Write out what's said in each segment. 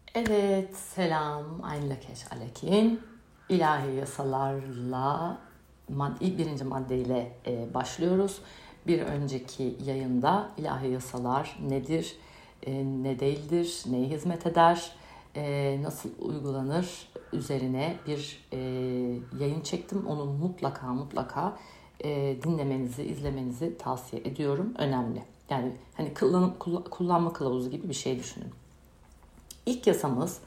Evet, selam. Aynlakeş alekin. İlahi yasalarla birinci maddeyle başlıyoruz. Bir önceki yayında ilahi yasalar nedir, ne değildir, neye hizmet eder, nasıl uygulanır üzerine bir yayın çektim. Onu mutlaka dinlemenizi, izlemenizi tavsiye ediyorum. Önemli. Yani hani kullanma kılavuzu gibi bir şey düşünün. İlk yasamız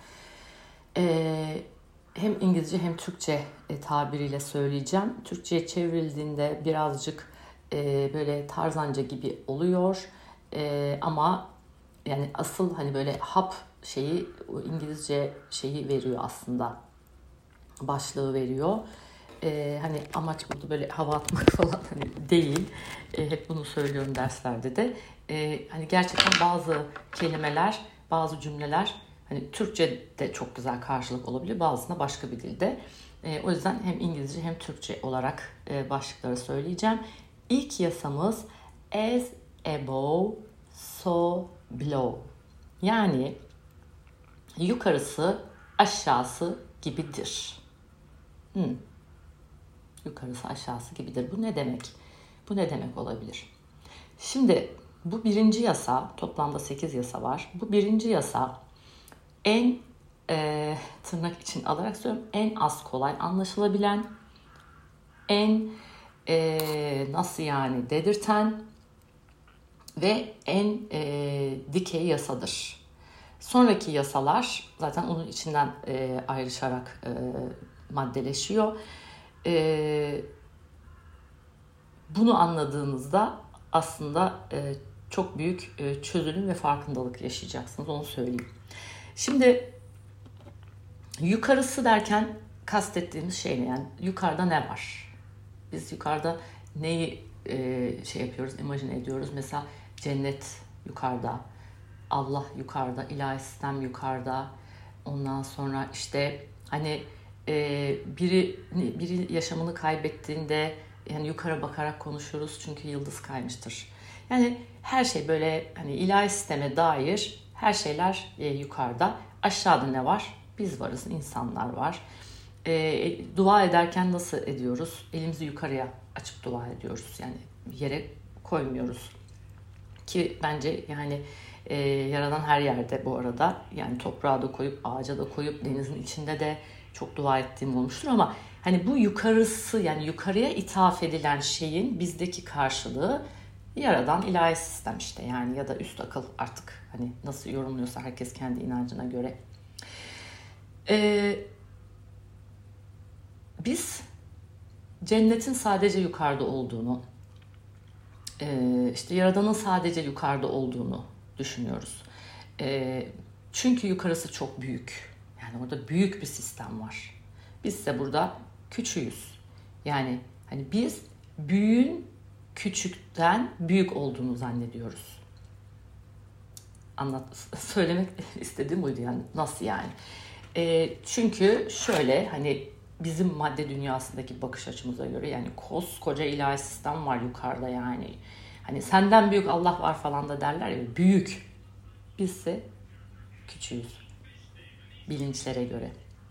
hem İngilizce hem Türkçe tabiriyle söyleyeceğim. Türkçe'ye çevrildiğinde birazcık böyle tarzanca gibi oluyor. Ama yani asıl hani böyle hap şeyi İngilizce şeyi veriyor aslında. Başlığı veriyor. Hani amaç burada böyle hava atmak falan hani değil. Hep bunu söylüyorum derslerde de. Hani gerçekten bazı kelimeler, bazı cümleler hani Türkçe'de çok güzel karşılık olabilir, bazısına başka bir dilde. O yüzden hem İngilizce hem Türkçe olarak başlıkları söyleyeceğim. İlk yasamız as above, so below. Yani yukarısı aşağısı gibidir. Yukarısı aşağısı gibidir. Bu ne demek? Bu ne demek olabilir? Şimdi bu birinci yasa, toplamda 8 yasa var. Bu birinci yasa en tırnak için alarak söylüyorum, en az kolay anlaşılabilen, en nasıl yani dedirten ve en dikey yasadır. Sonraki yasalar zaten onun içinden ayrışarak maddeleşiyor. Bunu anladığınızda aslında çok büyük çözülüm ve farkındalık yaşayacaksınız, onu söyleyeyim. Şimdi yukarısı derken kastettiğimiz şey ne? Yani yukarıda ne var? Biz yukarıda neyi şey yapıyoruz, imajine ediyoruz? Mesela cennet yukarıda, Allah yukarıda, ilahi sistem yukarıda. Ondan sonra işte hani biri yaşamını kaybettiğinde yani yukarı bakarak konuşuruz çünkü yıldız kaymıştır. Yani her şey böyle hani ilahi sisteme dair her şeyler yukarıda. Aşağıda ne var? Biz varız, insanlar var. Dua ederken nasıl ediyoruz? Elimizi yukarıya açıp dua ediyoruz. Yani yere koymuyoruz. Ki bence yani Yaradan her yerde bu arada. Yani toprağa da koyup, ağaca da koyup, denizin içinde de çok dua ettiğim olmuştur. Ama hani bu yukarısı, yani yukarıya ithaf edilen şeyin bizdeki karşılığı Yaradan ilahi sistem işte, yani ya da üst akıl, artık hani nasıl yorumluyorsa herkes kendi inancına göre. Biz cennetin sadece yukarıda olduğunu, işte Yaradan'ın sadece yukarıda olduğunu düşünüyoruz. Çünkü yukarısı çok büyük. Yani orada büyük bir sistem var. Biz ise burada küçüğüz. Yani hani biz büyüğün küçükten büyük olduğunu zannediyoruz. Söylemek istediğim buydu yani. Nasıl yani? Çünkü şöyle, hani bizim madde dünyasındaki bakış açımıza göre yani koskoca ilahi sistem var yukarıda yani. Hani senden büyük Allah var falan da derler ya, büyük. Bizse küçüğüz bilinçlere göre.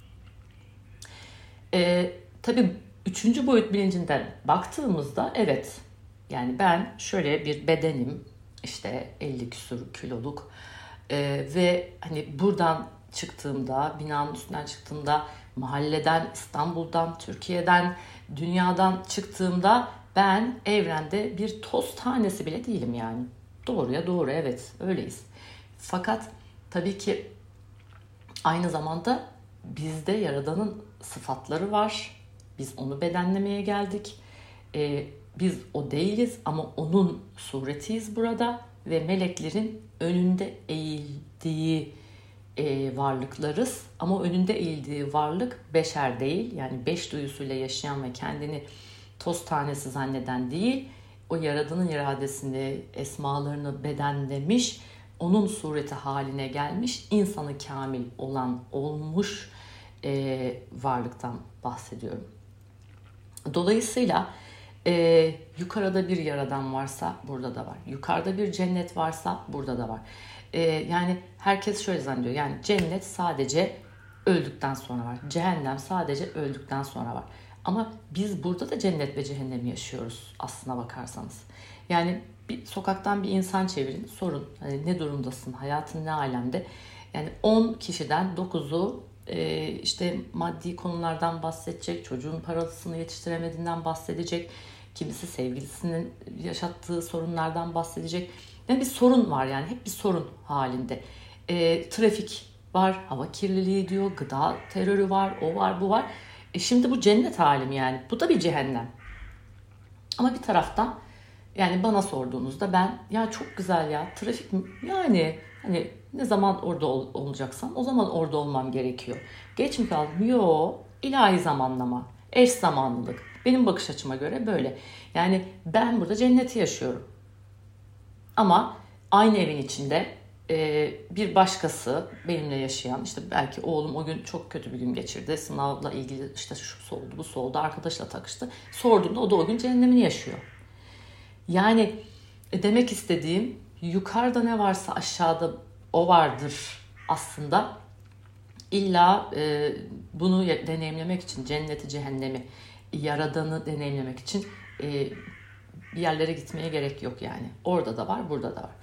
Tabii üçüncü boyut bilincinden baktığımızda evet, yani ben şöyle bir bedenim, işte 50 küsur kiloluk ve hani buradan çıktığımda, binanın üstünden çıktığımda, mahalleden, İstanbul'dan, Türkiye'den, dünyadan çıktığımda ben evrende bir toz tanesi bile değilim yani. Doğruya doğru, evet öyleyiz. Fakat tabii ki aynı zamanda bizde Yaradan'ın sıfatları var. Biz onu bedenlemeye geldik. Biz o değiliz ama onun suretiyiz burada ve meleklerin önünde eğildiği varlıklarız. Ama önünde eğildiği varlık beşer değil. Yani beş duyusuyla yaşayan ve kendini toz tanesi zanneden değil. O Yaradan'ın iradesini, esmalarını bedenlemiş, onun sureti haline gelmiş, insanı kamil olan, olmuş varlıktan bahsediyorum. Dolayısıyla yukarıda bir Yaradan varsa burada da var. Yukarıda bir cennet varsa burada da var. Yani herkes şöyle zannediyor. Yani cennet sadece öldükten sonra var. Cehennem sadece öldükten sonra var. Ama biz burada da cennet ve cehennemi yaşıyoruz aslına bakarsanız. Yani bir sokaktan bir insan çevirin, sorun. Hani ne durumdasın, hayatın ne alemde? Yani 10 kişiden 9'u işte maddi konulardan bahsedecek, çocuğun parasını yetiştiremediğinden bahsedecek, kimisi sevgilisinin yaşattığı sorunlardan bahsedecek. Yani bir sorun var, yani hep bir sorun halinde. Trafik var, hava kirliliği diyor, gıda terörü var, o var, bu var. Şimdi bu cennet halim yani. Bu da bir cehennem. Ama bir taraftan yani bana sorduğunuzda ben ya çok güzel ya trafik yani hani ne zaman orada olacaksam o zaman orada olmam gerekiyor. Geç mi kaldım? Yo, ilahi zamanlama, eş zamanlılık. Benim bakış açıma göre böyle. Yani ben burada cenneti yaşıyorum. Ama aynı evin içinde bir başkası benimle yaşayan, işte belki oğlum o gün çok kötü bir gün geçirdi. Sınavla ilgili işte şu oldu, bu oldu, arkadaşla takıştı. Sorduğumda o da o gün cehennemini yaşıyor. Yani demek istediğim yukarıda ne varsa aşağıda o vardır aslında. İlla bunu deneyimlemek için cenneti, cehennemi, yaradanı deneyimlemek için bir yerlere gitmeye gerek yok yani. Orada da var, burada da var.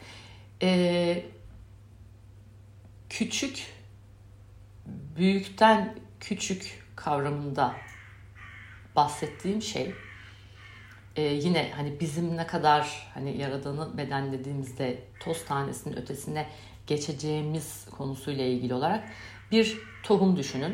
Küçük, büyükten küçük kavramında bahsettiğim şey yine hani bizim ne kadar hani yaradanı bedenlediğimizde toz tanesinin ötesine geçeceğimiz konusuyla ilgili olarak bir tohum düşünün.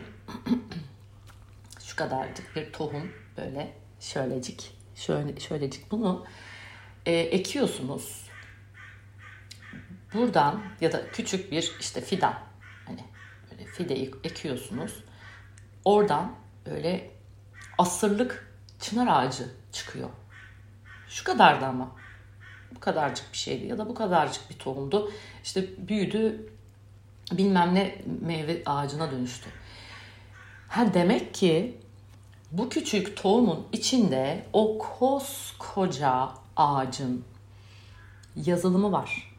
Şu kadarcık bir tohum, böyle şöylecik bunu ekiyorsunuz. Buradan ya da küçük bir işte fidan, hani böyle fideyi ekiyorsunuz. Oradan böyle asırlık çınar ağacı çıkıyor. Şu kadardı ama. Bu kadarcık bir şeydi ya da bu kadarcık bir tohumdu. İşte büyüdü, bilmem ne meyve ağacına dönüştü. Demek ki bu küçük tohumun içinde o koskoca ağacın yazılımı var.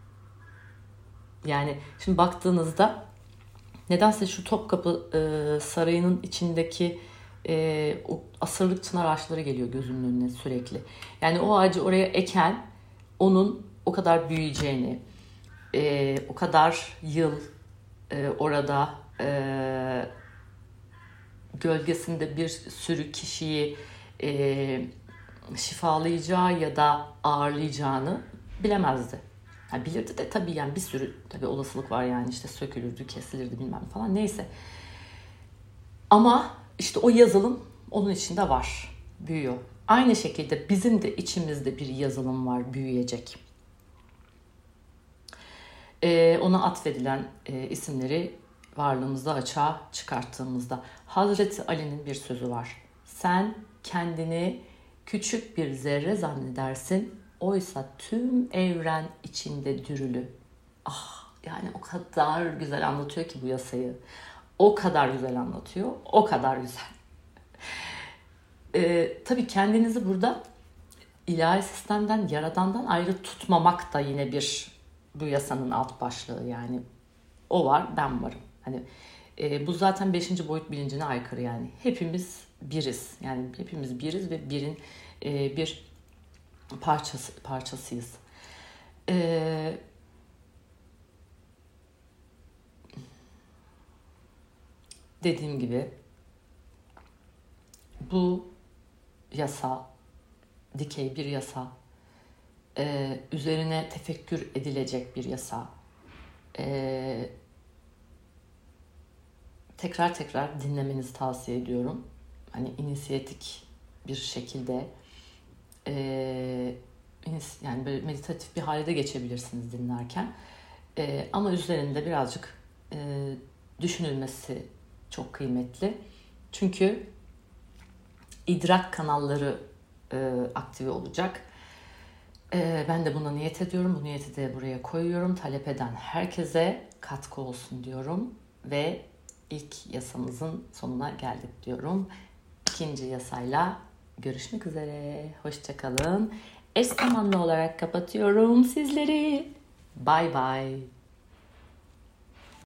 Yani şimdi baktığınızda nedense şu Topkapı Sarayı'nın içindeki o asırlık çınar ağaçları geliyor gözümün önüne sürekli. Yani o ağacı oraya eken onun o kadar büyüyeceğini, o kadar yıl orada gölgesinde bir sürü kişiyi şifalayacağı ya da ağırlayacağını bilemezdi. Yani bilirdi de tabii, yani bir sürü tabii olasılık var, yani işte sökülürdü, kesilirdi bilmem falan, neyse. Ama işte o yazılım onun içinde var, büyüyor. Aynı şekilde bizim de içimizde bir yazılım var, büyüyecek. Ona atfedilen isimleri varlığımızda açığa çıkarttığımızda Hazreti Ali'nin bir sözü var. Sen kendini küçük bir zerre zannedersin, oysa tüm evren içinde dürülü. Yani o kadar güzel anlatıyor ki bu yasayı. O kadar güzel anlatıyor, o kadar güzel. Tabii kendinizi burada ilahi sistemden, yaradandan ayrı tutmamak da yine bu yasanın alt başlığı. Yani o var, ben varım. Hani bu zaten 5. boyut bilincine aykırı yani. Hepimiz biriz. Yani hepimiz biriz ve birin bir parçasıyız. Dediğim gibi bu yasa, dikey bir yasa, üzerine tefekkür edilecek bir yasa. Tekrar dinlemenizi tavsiye ediyorum. Hani inisiyatik bir şekilde yani böyle meditatif bir halde geçebilirsiniz dinlerken. Ama üzerinde birazcık düşünülmesi çok kıymetli. Çünkü idrak kanalları aktive olacak. Ben de buna niyet ediyorum. Bu niyeti de buraya koyuyorum. Talep eden herkese katkı olsun diyorum. Ve ilk yasamızın sonuna geldik diyorum. İkinci yasayla görüşmek üzere. Hoşça kalın. Eş zamanlı olarak kapatıyorum sizleri. Bye bye.